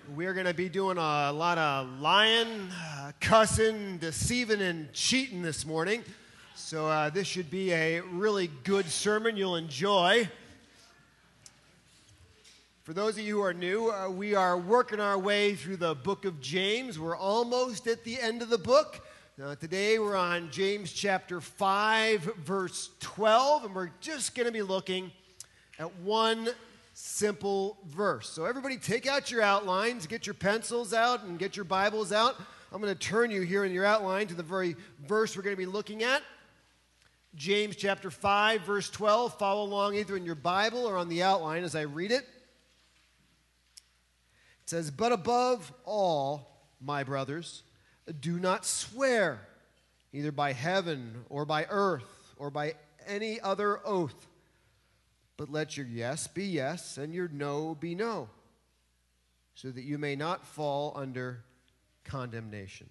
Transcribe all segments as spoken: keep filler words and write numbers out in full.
We're going to be doing a lot of lying, uh, cussing, deceiving, and cheating this morning. So uh, this should be a really good sermon you'll enjoy. For those of you who are new, uh, we are working our way through the book of James. We're almost at the end of the book. Now, today we're on James chapter five, verse twelve, and we're just going to be looking at one simple verse. So everybody take out your outlines, get your pencils out, and get your Bibles out. I'm going to turn you here in your outline to the very verse we're going to be looking at. James chapter five, verse twelve. Follow along either in your Bible or on the outline as I read it. It says, "But above all, my brothers, do not swear, either by heaven or by earth or by any other oath. But let your yes be yes and your no be no, so that you may not fall under condemnation."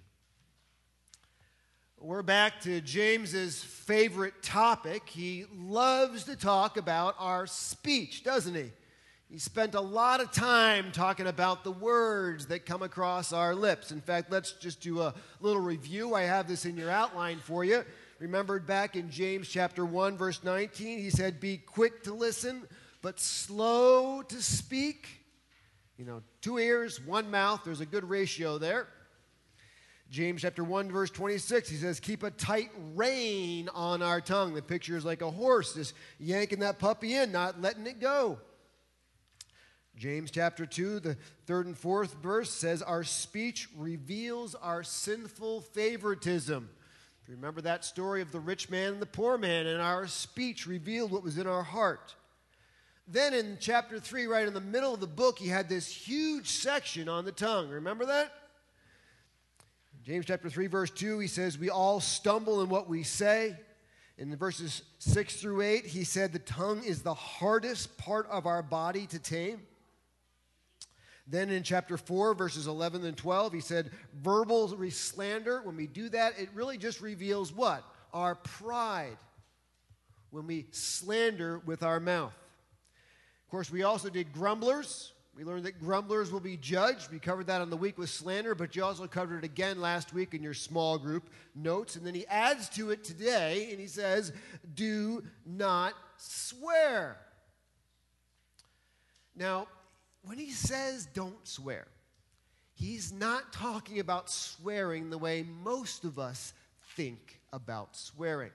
We're back to James's favorite topic. He loves to talk about our speech, doesn't he? He spent a lot of time talking about the words that come across our lips. In fact, let's just do a little review. I have this in your outline for you. Remembered back in James chapter one, verse nineteen, he said, "Be quick to listen, but slow to speak." You know, two ears, one mouth. There's a good ratio there. James chapter one, verse twenty-six, he says, "Keep a tight rein on our tongue." The picture is like a horse just yanking that puppy in, not letting it go. James chapter two, the third and fourth verse says, "Our speech reveals our sinful favoritism." Remember that story of the rich man and the poor man, and our speech revealed what was in our heart. Then in chapter three, right in the middle of the book, he had this huge section on the tongue. Remember that? James chapter three, verse two, he says, "We all stumble in what we say." In verses six through eight, he said the tongue is the hardest part of our body to tame. Then in chapter four, verses eleven and twelve, he said, verbal slander, when we do that, it really just reveals what? Our pride. When we slander with our mouth. Of course, we also did grumblers. We learned that grumblers will be judged. We covered that on the week with slander, but you also covered it again last week in your small group notes. And then he adds to it today, and he says, "Do not swear." Now, when he says don't swear, he's not talking about swearing the way most of us think about swearing.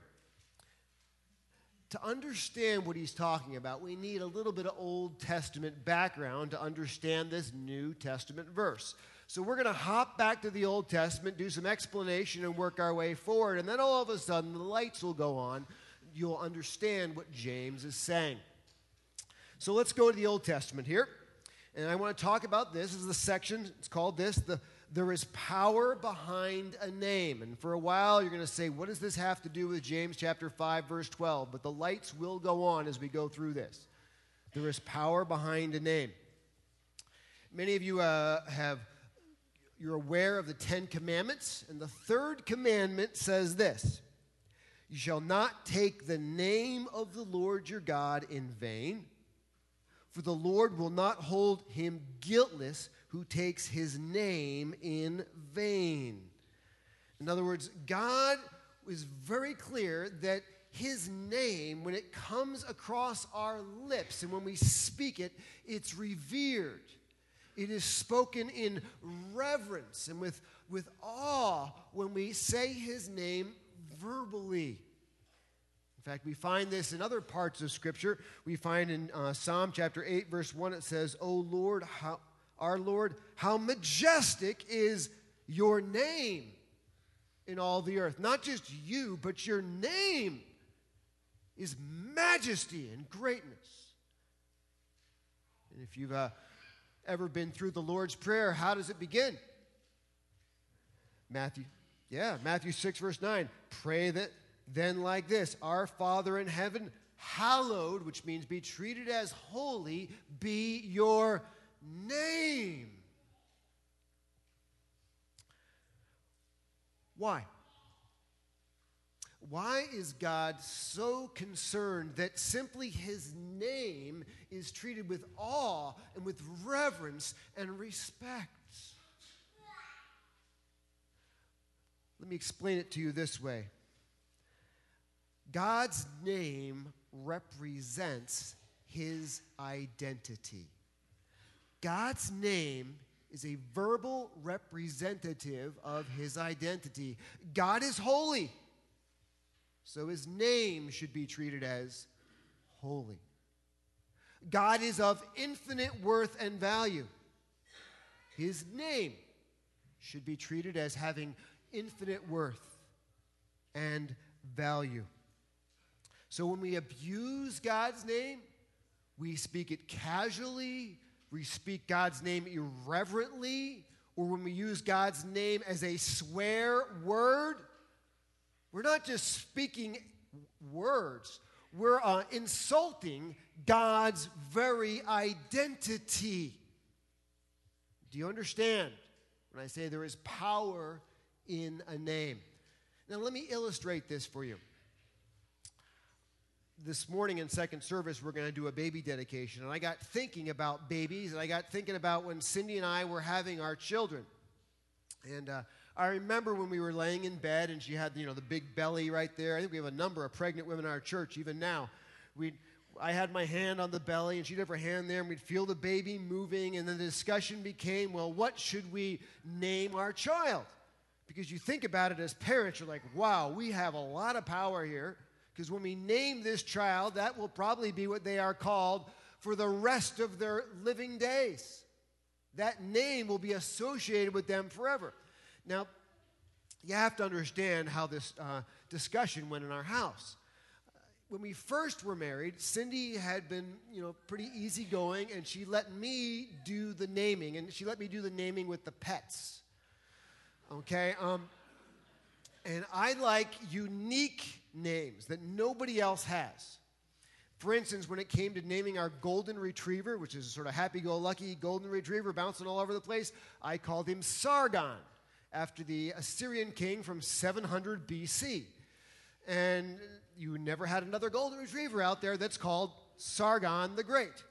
To understand what he's talking about, we need a little bit of Old Testament background to understand this New Testament verse. So we're going to hop back to the Old Testament, do some explanation, and work our way forward. And then all of a sudden, the lights will go on. You'll understand what James is saying. So let's go to the Old Testament here. And I want to talk about this. This is the section, it's called this, the "There is power behind a name." And for a while, you're going to say, what does this have to do with James chapter five, verse twelve? But the lights will go on as we go through this. There is power behind a name. Many of you uh, have, you're aware of the Ten Commandments. And the third commandment says this: "You shall not take the name of the Lord your God in vain. For the Lord will not hold him guiltless who takes his name in vain." In other words, God is very clear that his name, when it comes across our lips and when we speak it, it's revered. It is spoken in reverence and with, with awe when we say his name verbally. In fact, we find this in other parts of Scripture. We find in uh, Psalm chapter eight, verse one, it says, "O Lord, how, our Lord, how majestic is your name in all the earth." Not just you, but your name is majesty and greatness. And if you've uh, ever been through the Lord's Prayer, how does it begin? Matthew, yeah, Matthew six, verse nine. Pray that then like this: "Our Father in heaven, hallowed," which means be treated as holy, "be your name." Why? Why is God so concerned that simply his name is treated with awe and with reverence and respect? Let me explain it to you this way. God's name represents his identity. God's name is a verbal representative of his identity. God is holy, so his name should be treated as holy. God is of infinite worth and value. His name should be treated as having infinite worth and value. So when we abuse God's name, we speak it casually, we speak God's name irreverently, or when we use God's name as a swear word, we're not just speaking words, we're uh, insulting God's very identity. Do you understand when I say there is power in a name? Now let me illustrate this for you. This morning in second service, we're going to do a baby dedication. And I got thinking about babies, and I got thinking about when Cindy and I were having our children. And uh, I remember when we were laying in bed, and she had, you know, the big belly right there. I think we have a number of pregnant women in our church, even now. We'd, I had my hand on the belly, and she'd have her hand there, and we'd feel the baby moving. And then the discussion became, well, what should we name our child? Because you think about it as parents, you're like, wow, we have a lot of power here. Because when we name this child, that will probably be what they are called for the rest of their living days. That name will be associated with them forever. Now, you have to understand how this uh, discussion went in our house. Uh, when we first were married, Cindy had been, you know, pretty easygoing, and she let me do the naming, and she let me do the naming with the pets. Okay? Um, and I like unique names that nobody else has. For instance, when it came to naming our golden retriever, which is a sort of happy-go-lucky golden retriever bouncing all over the place, I called him Sargon, after the Assyrian king from seven hundred B C. And you never had another golden retriever out there that's called Sargon the Great.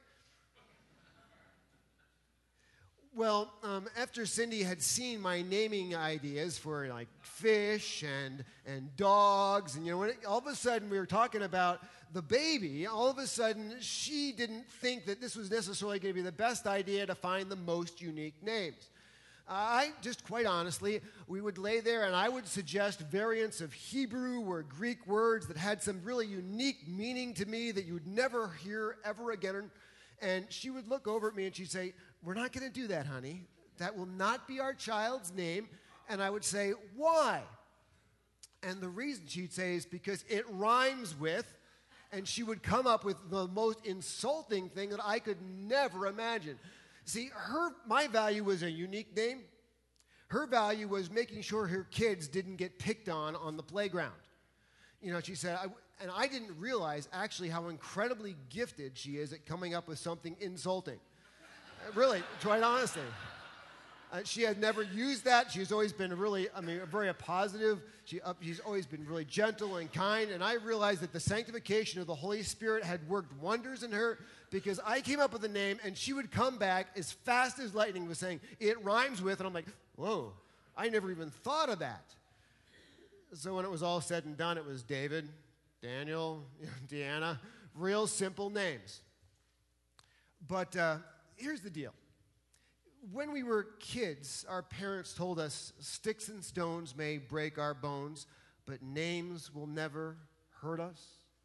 Well, um, after Cindy had seen my naming ideas for like fish and and dogs, and you know, when it, all of a sudden we were talking about the baby, all of a sudden she didn't think that this was necessarily going to be the best idea to find the most unique names. I just, quite honestly, we would lay there and I would suggest variants of Hebrew or Greek words that had some really unique meaning to me that you would never hear ever again. And she would look over at me and she'd say, "We're not going to do that, honey. That will not be our child's name." And I would say, "Why?" And the reason she'd say is because it rhymes with, and she would come up with the most insulting thing that I could never imagine. See, her, my value was a unique name. Her value was making sure her kids didn't get picked on on the playground. You know, she said, I, and I didn't realize actually how incredibly gifted she is at coming up with something insulting. Really, quite honestly. Uh, she had never used that. She's always been really, I mean, very positive. She, uh, she's always been really gentle and kind. And I realized that the sanctification of the Holy Spirit had worked wonders in her, because I came up with a name and she would come back as fast as lightning with saying, "It rhymes with," and I'm like, whoa, I never even thought of that. So when it was all said and done, it was David, Daniel, Deanna, real simple names. But uh, here's the deal. When we were kids, our parents told us, "Sticks and stones may break our bones, but names will never hurt us."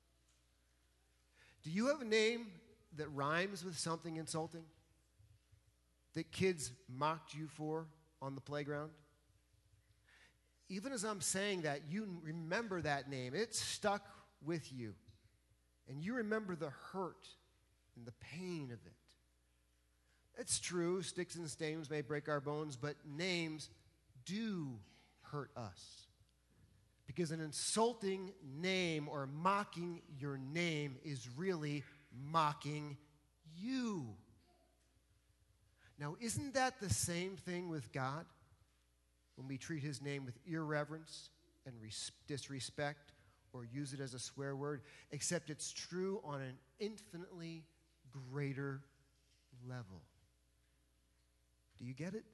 Do you have a name that rhymes with something insulting that kids mocked you for on the playground? Even as I'm saying that, you remember that name. It stuck with you. And you remember the hurt and the pain of it. It's true, sticks and stones may break our bones, but names do hurt us. Because an insulting name or mocking your name is really mocking you. Now, isn't that the same thing with God? When we treat his name with irreverence and res- disrespect, or use it as a swear word, except it's true on an infinitely greater level. Do you get it?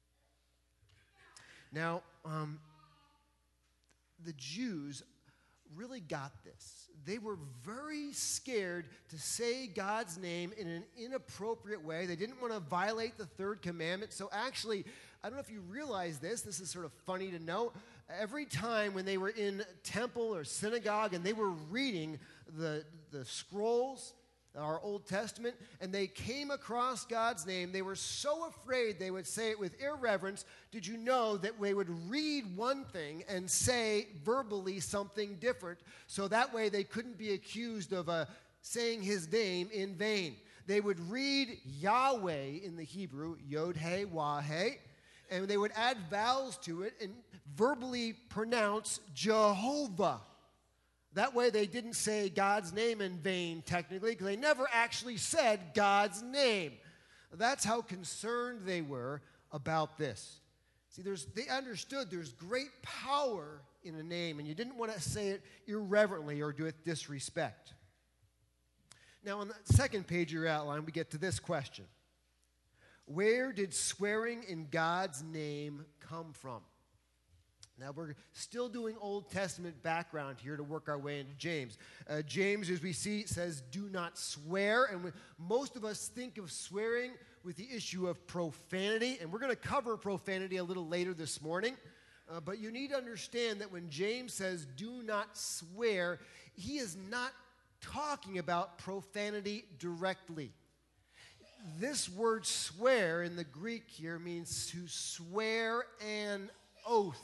Now, um, the Jews really got this. They were very scared to say God's name in an inappropriate way. They didn't want to violate the third commandment. So actually, I don't know if you realize this. This is sort of funny to know. Every time when they were in temple or synagogue and they were reading the, the scrolls, our Old Testament, and they came across God's name, they were so afraid they would say it with irreverence. Did you know that they would read one thing and say verbally something different, so that way they couldn't be accused of uh, saying his name in vain? They would read Yahweh in the Hebrew, Yod-He, Wah-He, and they would add vowels to it and verbally pronounce Jehovah. That way they didn't say God's name in vain, technically, because they never actually said God's name. That's how concerned they were about this. See, there's, they understood there's great power in a name, and you didn't want to say it irreverently or do it disrespect. Now, on the second page of your outline, we get to this question. Where did swearing in God's name come from? Now, we're still doing Old Testament background here to work our way into James. Uh, James, as we see, says, do not swear. And we, most of us think of swearing with the issue of profanity. And we're going to cover profanity a little later this morning. Uh, but you need to understand that when James says, do not swear, he is not talking about profanity directly. This word swear in the Greek here means to swear an oath.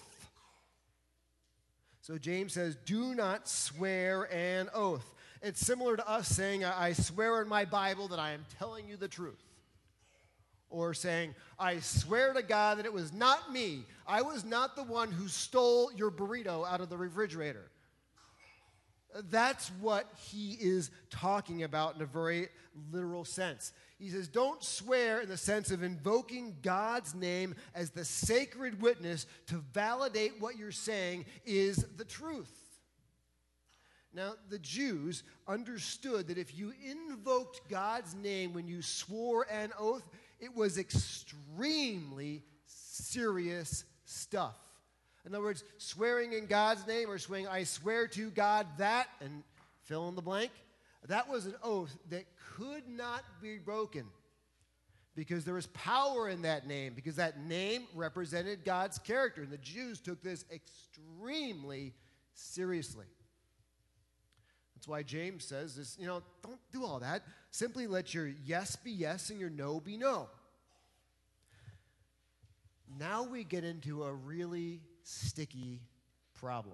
So James says, do not swear an oath. It's similar to us saying, I swear in my Bible that I am telling you the truth. Or saying, I swear to God that it was not me. I was not the one who stole your burrito out of the refrigerator. That's what he is talking about in a very literal sense. He says, don't swear in the sense of invoking God's name as the sacred witness to validate what you're saying is the truth. Now, the Jews understood that if you invoked God's name when you swore an oath, it was extremely serious stuff. In other words, swearing in God's name or swearing, I swear to God that, and fill in the blank, that was an oath that could not be broken because there was power in that name, because that name represented God's character. And the Jews took this extremely seriously. That's why James says this, you know, don't do all that. Simply let your yes be yes and your no be no. Now we get into a really sticky problem.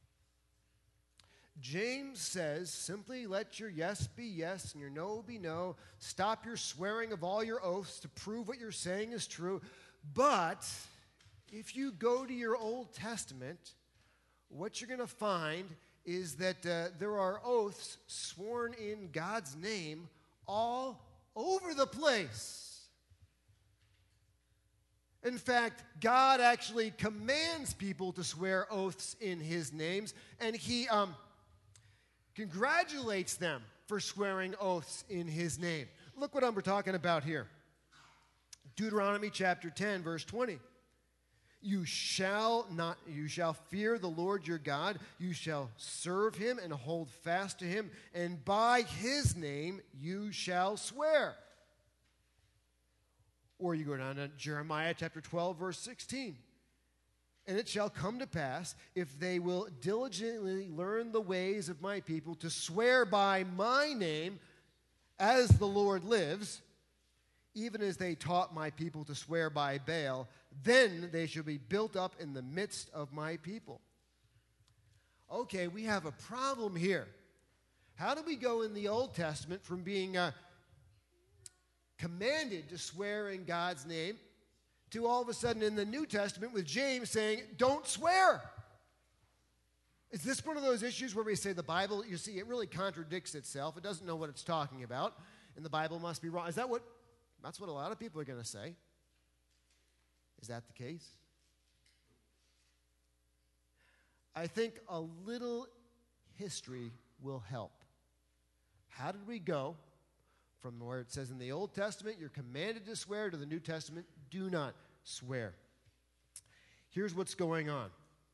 James says, simply let your yes be yes and your no be no. Stop your swearing of all your oaths to prove what you're saying is true. But if you go to your Old Testament, what you're going to find is that uh, there are oaths sworn in God's name all over the place. In fact, God actually commands people to swear oaths in his names, and he um, congratulates them for swearing oaths in his name. Look what I'm talking about here. Deuteronomy chapter ten, verse twenty. You shall not, you shall fear the Lord your God. You shall serve him and hold fast to him, and by his name you shall swear. Or you go down to Jeremiah chapter twelve, verse sixteen. And it shall come to pass, if they will diligently learn the ways of my people, to swear by my name, as the Lord lives, even as they taught my people to swear by Baal, then they shall be built up in the midst of my people. Okay, we have a problem here. How do we go in the Old Testament from being uh, commanded to swear in God's name to all of a sudden in the New Testament with James saying, don't swear? Is this one of those issues where we say the Bible, you see, it really contradicts itself. It doesn't know what it's talking about, and the Bible must be wrong. Is that what, that's what a lot of people are going to say. Is that the case? I think a little history will help. How did we go from where it says in the Old Testament, you're commanded to swear, to the New Testament, do not swear? Here's what's going on.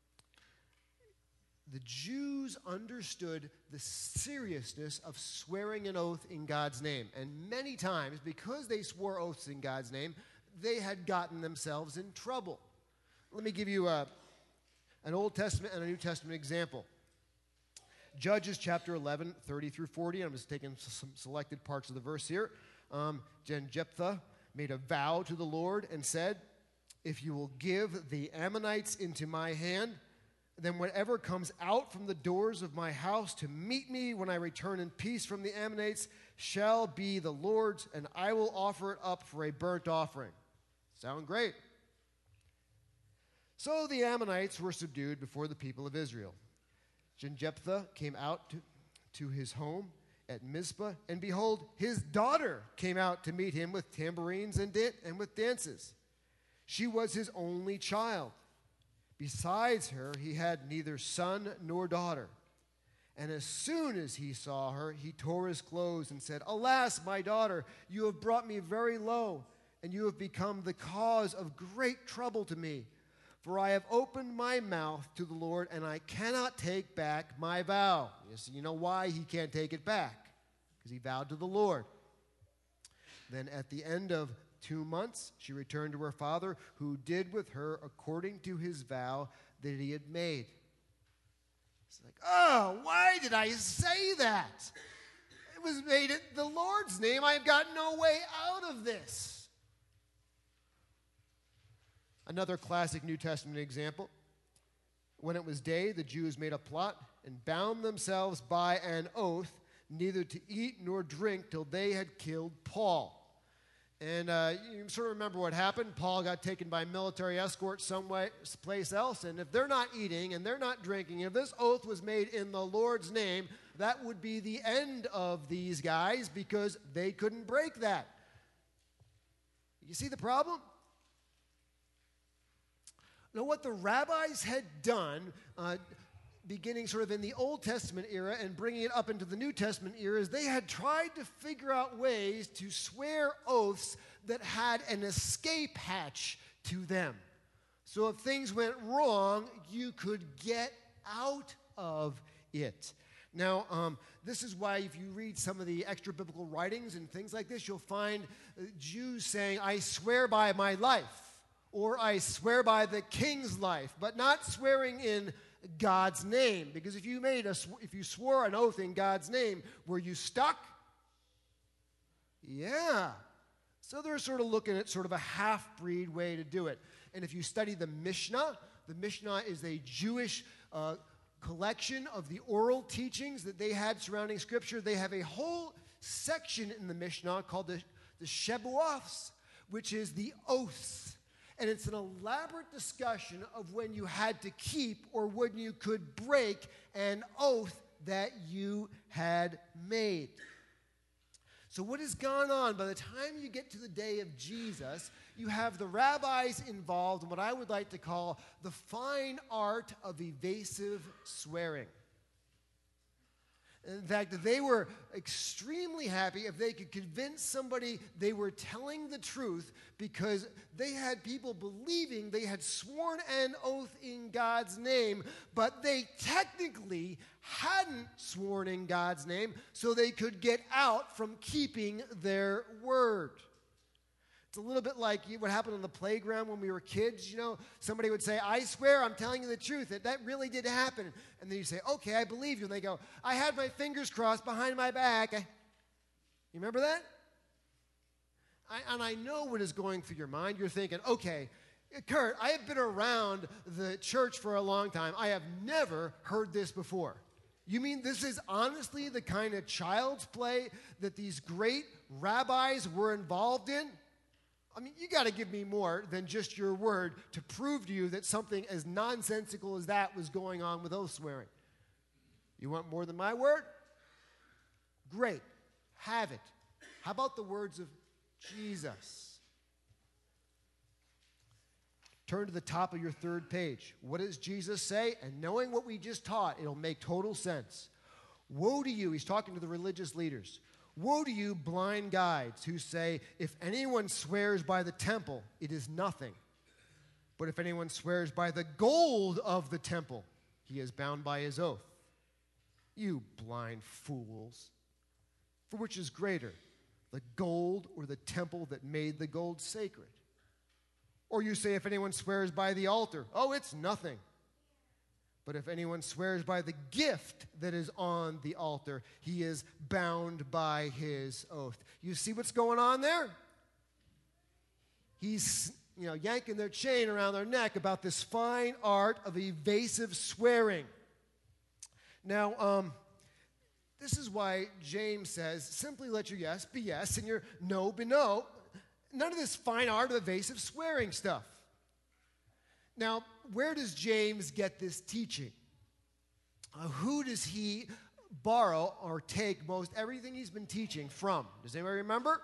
The Jews understood the seriousness of swearing an oath in God's name. And many times, because they swore oaths in God's name, they had gotten themselves in trouble. Let me give you a, an Old Testament and a New Testament example. Judges chapter eleven, thirty through forty. I'm just taking some selected parts of the verse here. Um, then Jephthah made a vow to the Lord and said, if you will give the Ammonites into my hand, then whatever comes out from the doors of my house to meet me when I return in peace from the Ammonites shall be the Lord's, and I will offer it up for a burnt offering. Sound great? So the Ammonites were subdued before the people of Israel. Then Jephthah came out to, to his home at Mizpah, and behold, his daughter came out to meet him with tambourines and, dan- and with dances. She was his only child. Besides her, he had neither son nor daughter. And as soon as he saw her, he tore his clothes and said, alas, my daughter, you have brought me very low, and you have become the cause of great trouble to me. For I have opened my mouth to the Lord, and I cannot take back my vow. Yes, you know why he can't take it back? Because he vowed to the Lord. Then at the end of two months, she returned to her father, who did with her according to his vow that he had made. It's like, oh, why did I say that? It was made in the Lord's name. I've got no way out of this. Another classic New Testament example. When it was day, the Jews made a plot and bound themselves by an oath neither to eat nor drink till they had killed Paul. And uh, you sort of remember what happened. Paul got taken by military escort someplace else. And if they're not eating and they're not drinking, if this oath was made in the Lord's name, that would be the end of these guys because they couldn't break that. You see the problem? Now, what the rabbis had done, uh, beginning sort of in the Old Testament era and bringing it up into the New Testament era, is they had tried to figure out ways to swear oaths that had an escape hatch to them. So if things went wrong, you could get out of it. Now, um, this is why if you read some of the extra biblical writings and things like this, you'll find uh, Jews saying, I swear by my life, or I swear by the king's life, but not swearing in God's name. Because if you made a, if you swore an oath in God's name, were you stuck? Yeah. So they're sort of looking at sort of a half-breed way to do it. And if you study the Mishnah, the Mishnah is a Jewish uh, collection of the oral teachings that they had surrounding Scripture. They have a whole section in the Mishnah called the, the Shebuoths, which is the oaths. And it's an elaborate discussion of when you had to keep or when you could break an oath that you had made. So what has gone on? By the time you get to the day of Jesus, you have the rabbis involved in what I would like to call the fine art of evasive swearing. In fact, they were extremely happy if they could convince somebody they were telling the truth because they had people believing they had sworn an oath in God's name, but they technically hadn't sworn in God's name, so they could get out from keeping their word. It's a little bit like what happened on the playground when we were kids. You know, somebody would say, I swear I'm telling you the truth, that that really did happen. And then you say, okay, I believe you. And they go, I had my fingers crossed behind my back. I... You remember that? I, and I know what is going through your mind. You're thinking, okay, Kurt, I have been around the church for a long time. I have never heard this before. You mean this is honestly the kind of child's play that these great rabbis were involved in? I mean, you got to give me more than just your word to prove to you that something as nonsensical as that was going on with oath swearing. You want more than my word? Great. Have it. How about the words of Jesus? Turn to the top of your third page. What does Jesus say? And knowing what we just taught, it'll make total sense. Woe to you, he's talking to the religious leaders. Woe to you, blind guides, who say, if anyone swears by the temple, it is nothing. But if anyone swears by the gold of the temple, he is bound by his oath. You blind fools! For which is greater, the gold or the temple that made the gold sacred? Or you say, if anyone swears by the altar, oh, it's nothing. But if anyone swears by the gift that is on the altar, he is bound by his oath. You see what's going on there? He's, you know, yanking their chain around their neck about this fine art of evasive swearing. Now, um, this is why James says, simply let your yes be yes and your no be no. None of this fine art of evasive swearing stuff. Now, where does James get this teaching? Uh, who does he borrow or take most everything he's been teaching from? Does anybody remember?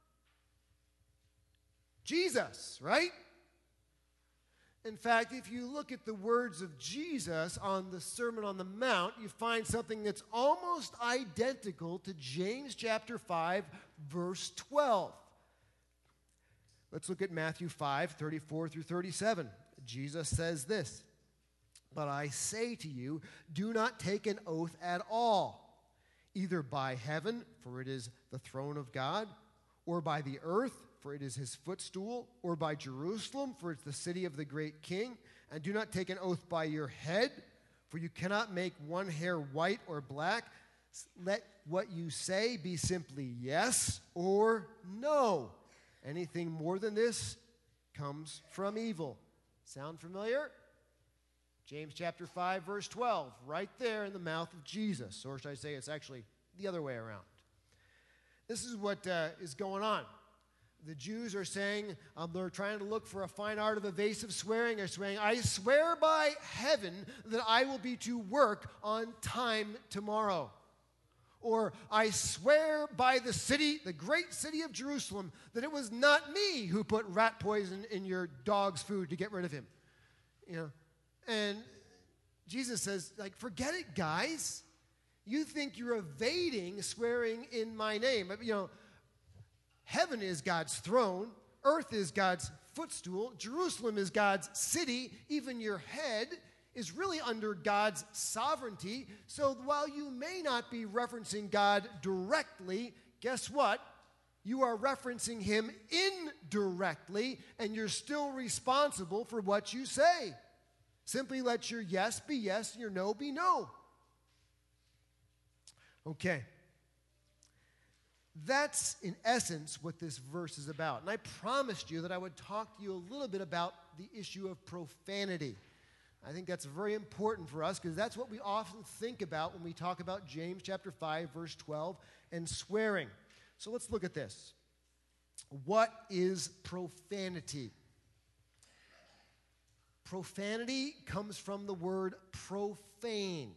Jesus, right? In fact, if you look at the words of Jesus on the Sermon on the Mount, you find something that's almost identical to James chapter five, verse twelve. Let's look at Matthew five, thirty-four through thirty-seven. Jesus says this, but I say to you, do not take an oath at all, either by heaven, for it is the throne of God, or by the earth, for it is his footstool, or by Jerusalem, for it's the city of the great king. And do not take an oath by your head, for you cannot make one hair white or black. Let what you say be simply yes or no. Anything more than this comes from evil. Sound familiar? James chapter five, verse twelve, right there in the mouth of Jesus. Or should I say it's actually the other way around. This is what uh, is going on. The Jews are saying, um, they're trying to look for a fine art of evasive swearing. They're saying, I swear by heaven that I will be to work on time tomorrow. Or I swear by the city, the great city of Jerusalem, that it was not me who put rat poison in your dog's food to get rid of him. You know, and Jesus says, like, forget it, guys. You think you're evading swearing in my name. You know, heaven is God's throne. Earth is God's footstool. Jerusalem is God's city. Even your head is really under God's sovereignty. So while you may not be referencing God directly, guess what? You are referencing him indirectly, and you're still responsible for what you say. Simply let your yes be yes and your no be no. Okay. That's, in essence, what this verse is about. And I promised you that I would talk to you a little bit about the issue of profanity. I think that's very important for us because that's what we often think about when we talk about James chapter five, verse twelve, and swearing. So let's look at this. What is profanity? Profanity comes from the word profane.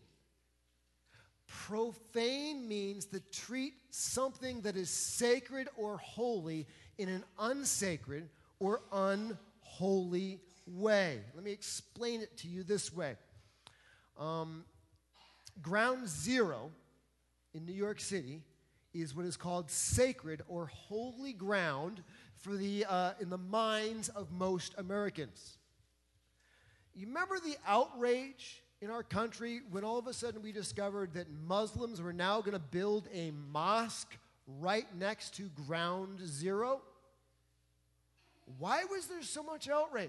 Profane means to treat something that is sacred or holy in an unsacred or unholy way. Let me explain it to you this way. Um, Ground Zero in New York City is what is called sacred or holy ground for the uh, in the minds of most Americans. You remember the outrage in our country when all of a sudden we discovered that Muslims were now going to build a mosque right next to Ground Zero? Why was there so much outrage?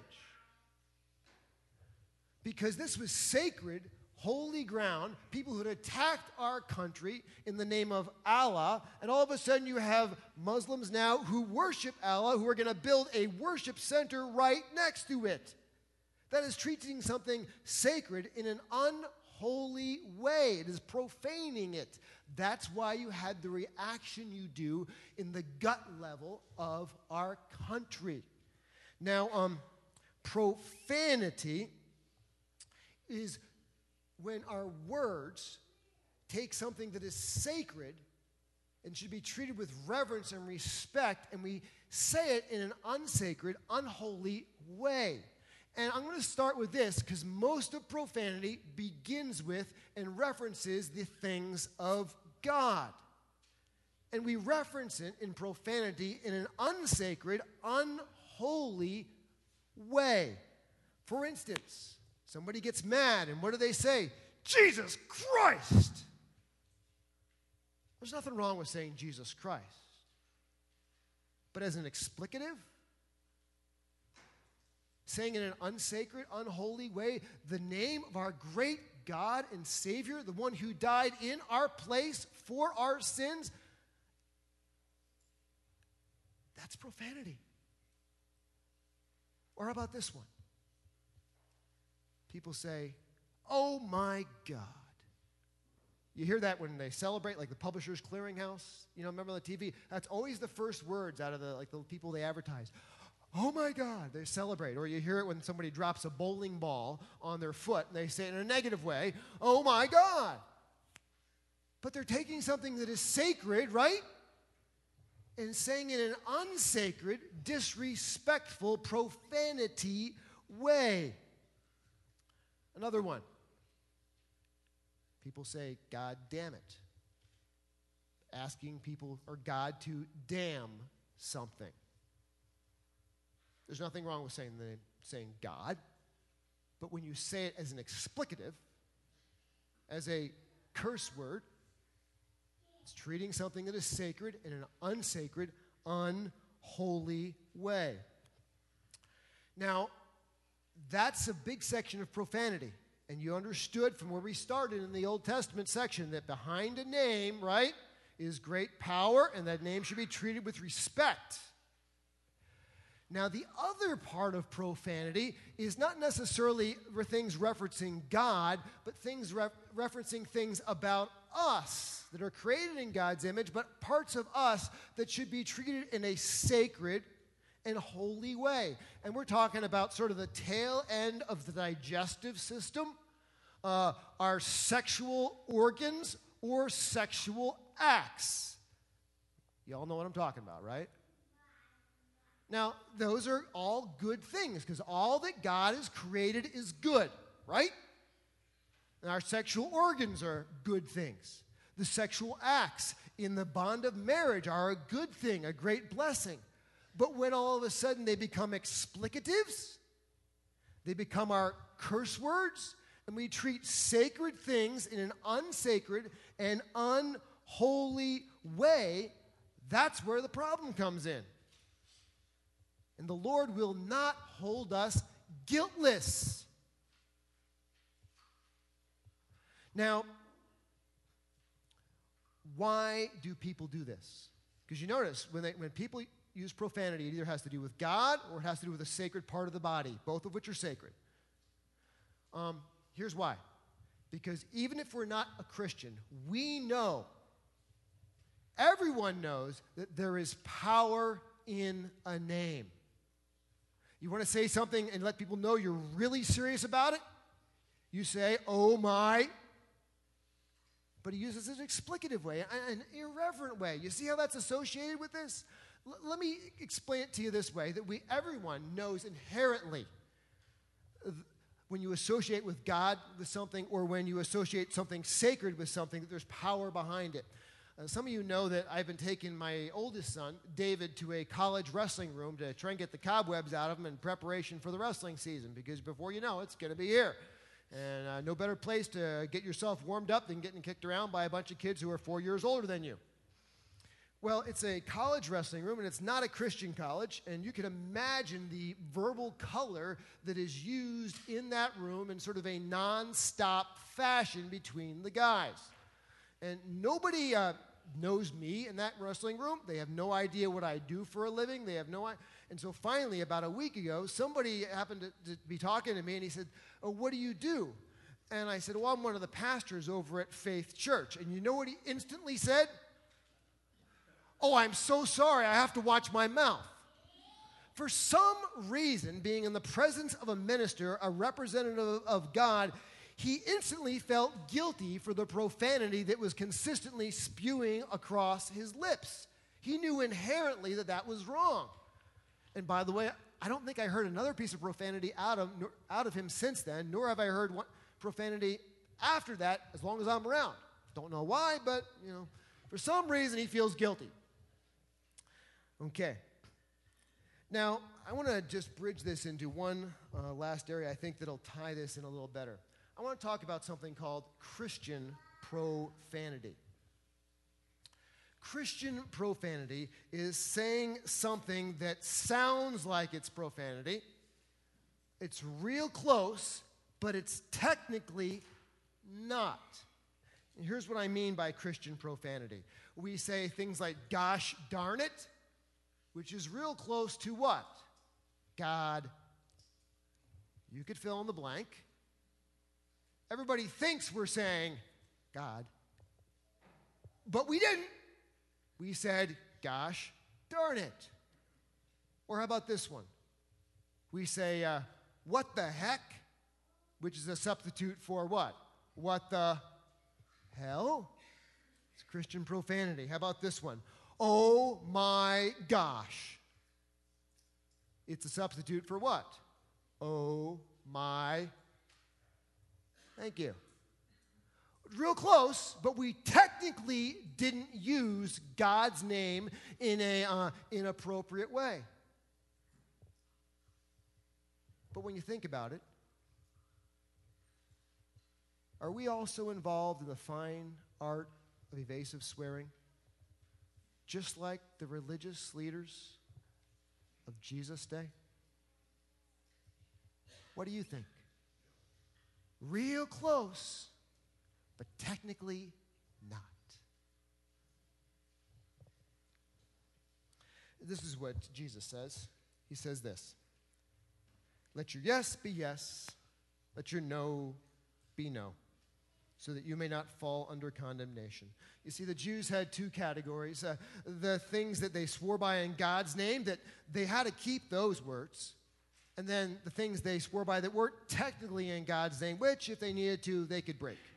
Because this was sacred, holy ground, people who had attacked our country in the name of Allah, and all of a sudden you have Muslims now who worship Allah, who are going to build a worship center right next to it. That is treating something sacred in an unholy way. It is profaning it. That's why you had the reaction you do in the gut level of our country. Now, um, profanity is when our words take something that is sacred and should be treated with reverence and respect, and we say it in an unsacred, unholy way. And I'm going to start with this because most of profanity begins with and references the things of God. And we reference it in profanity in an unsacred, unholy way. For instance, somebody gets mad, and what do they say? Jesus Christ! There's nothing wrong with saying Jesus Christ. But as an explicative, saying in an unsacred, unholy way, the name of our great God and Savior, the one who died in our place for our sins, that's profanity. Or how about this one? People say, oh my God. You hear that when they celebrate, like the Publishers Clearinghouse. You know, remember on the T V? That's always the first words out of the like the people they advertise. Oh my God, they celebrate. Or you hear it when somebody drops a bowling ball on their foot and they say it in a negative way, oh my God. But they're taking something that is sacred, right? And saying it in an unsacred, disrespectful, profanity way. Another one. People say, God damn it. Asking people or God to damn something. There's nothing wrong with saying the name, saying God, but when you say it as an explicative, as a curse word, it's treating something that is sacred in an unsacred, unholy way. Now, that's a big section of profanity. And you understood from where we started in the Old Testament section that behind a name, right, is great power, and that name should be treated with respect. Now, the other part of profanity is not necessarily things referencing God, but things re- referencing things about us that are created in God's image, but parts of us that should be treated in a sacred and holy way. And we're talking about sort of the tail end of the digestive system, uh, our sexual organs or sexual acts. You all know what I'm talking about, right? Now, those are all good things because all that God has created is good, right? And our sexual organs are good things. The sexual acts in the bond of marriage are a good thing, a great blessing. But when all of a sudden they become explicatives, they become our curse words, and we treat sacred things in an unsacred and unholy way, that's where the problem comes in. And the Lord will not hold us guiltless. Now, why do people do this? Because you notice, when, they, when people use profanity, it either has to do with God or it has to do with a sacred part of the body, both of which are sacred. Um, here's why. Because even if we're not a Christian, we know, everyone knows that there is power in a name. You want to say something and let people know you're really serious about it? You say, oh my. But he uses an explicative way, an irreverent way. You see how that's associated with this? L- let me explain it to you this way, that we, everyone knows inherently th- when you associate with God with something or when you associate something sacred with something, that there's power behind it. Uh, some of you know that I've been taking my oldest son, David, to a college wrestling room to try and get the cobwebs out of him in preparation for the wrestling season, because before you know it, it's going to be here. And uh, no better place to get yourself warmed up than getting kicked around by a bunch of kids who are four years older than you. Well, it's a college wrestling room, and it's not a Christian college, and you can imagine the verbal color that is used in that room in sort of a non-stop fashion between the guys. And nobody uh, knows me in that wrestling room. They have no idea what I do for a living. They have no idea. And so finally, about a week ago, somebody happened to, to be talking to me, and he said, oh, what do you do? And I said, well, I'm one of the pastors over at Faith Church. And you know what he instantly said? Oh, I'm so sorry. I have to watch my mouth. For some reason, being in the presence of a minister, a representative of God, he instantly felt guilty for the profanity that was consistently spewing across his lips. He knew inherently that that was wrong. And by the way, I don't think I heard another piece of profanity out of, out of him since then, nor have I heard one profanity after that as long as I'm around. Don't know why, but, you know, for some reason he feels guilty. Okay. Now, I want to just bridge this into one uh, last area I think that'll tie this in a little better. I want to talk about something called Christian profanity. Christian profanity is saying something that sounds like it's profanity. It's real close, but it's technically not. And here's what I mean by Christian profanity. We say things like, gosh darn it, which is real close to what? God. You could fill in the blank. Everybody thinks we're saying God, but we didn't. We said, gosh darn it. Or how about this one? We say, uh, what the heck? Which is a substitute for what? What the hell? It's Christian profanity. How about this one? Oh my gosh. It's a substitute for what? Oh my. Thank you. Real close, but we technically didn't use God's name in an uh, inappropriate way. But when you think about it, are we also involved in the fine art of evasive swearing? Just like the religious leaders of Jesus' day? What do you think? Real close, but technically not. This is what Jesus says. He says this: let your yes be yes, let your no be no, so that you may not fall under condemnation. You see, the Jews had two categories. Uh, the things that they swore by in God's name, that they had to keep those words. And then the things they swore by that weren't technically in God's name, which, if they needed to, they could break.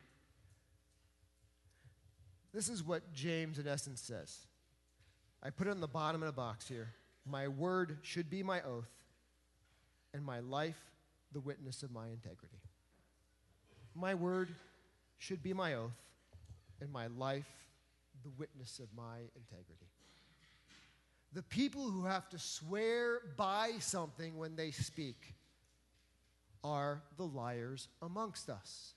This is what James, in essence, says. I put it on the bottom of a box here. My word should be my oath, and my life the witness of my integrity. My word should be my oath, and my life the witness of my integrity. The people who have to swear by something when they speak are the liars amongst us.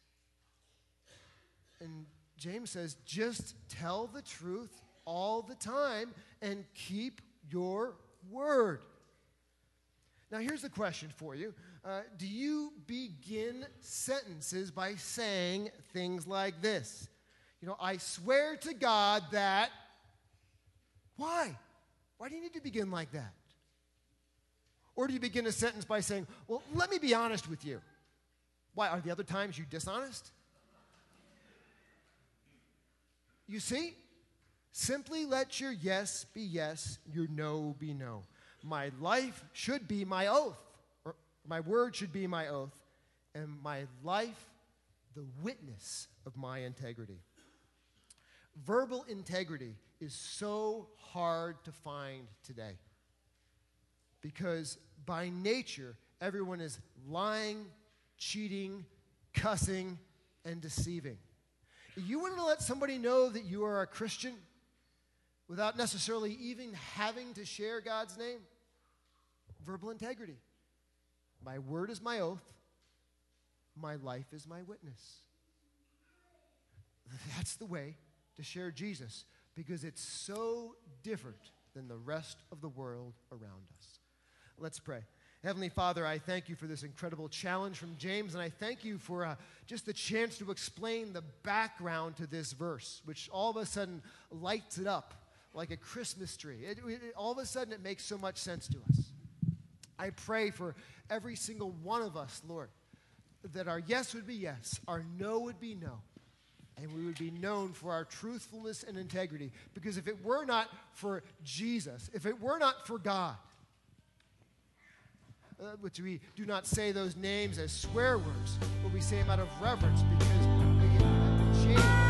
And James says, just tell the truth all the time and keep your word. Now, here's the question for you. Uh, do you begin sentences by saying things like this? You know, I swear to God that... Why? Why do you need to begin like that? Or do you begin a sentence by saying, well, let me be honest with you. Why, are the other times you dishonest? You see? Simply let your yes be yes, your no be no. My life should be my oath, or my word should be my oath, and my life the witness of my integrity. Verbal integrity is so hard to find today because by nature, everyone is lying, cheating, cussing, and deceiving. You want to let somebody know that you are a Christian without necessarily even having to share God's name? Verbal integrity. My word is my oath. My life is my witness. That's the way to share Jesus, because it's so different than the rest of the world around us. Let's pray. Heavenly Father, I thank you for this incredible challenge from James, and I thank you for uh, just the chance to explain the background to this verse, which all of a sudden lights it up like a Christmas tree. It, it, all of a sudden it makes so much sense to us. I pray for every single one of us, Lord, that our yes would be yes, our no would be no, and we would be known for our truthfulness and integrity. Because if it were not for Jesus, if it were not for God, uh, which we do not say those names as swear words, but we say them out of reverence, because James